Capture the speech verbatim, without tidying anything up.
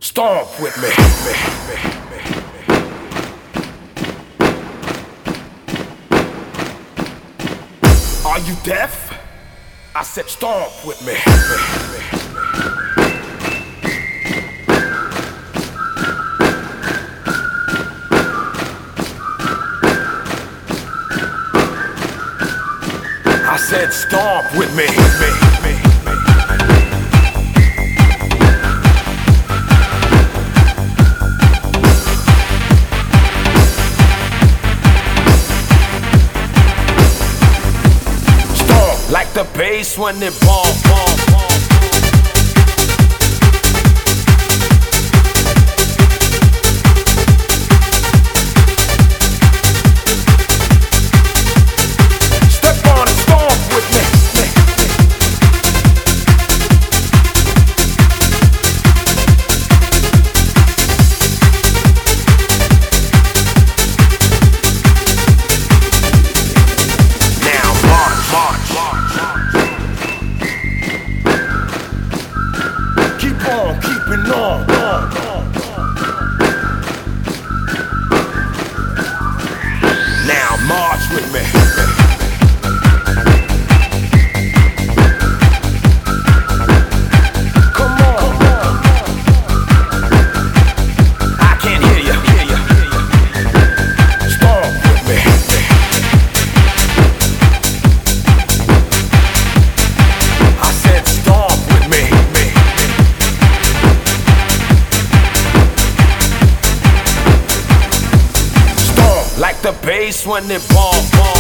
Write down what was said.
Stomp with me. Are you deaf? I said stomp with me. I said stomp with me. Stomp like the bass when it bomb, bomb, bomb. Keeping on, on, on, now march with me. Come on, come on. I can't hear you, hear you, hear you. Stomp with me. I said stomp with me. Like the bass when it bomb, bomb.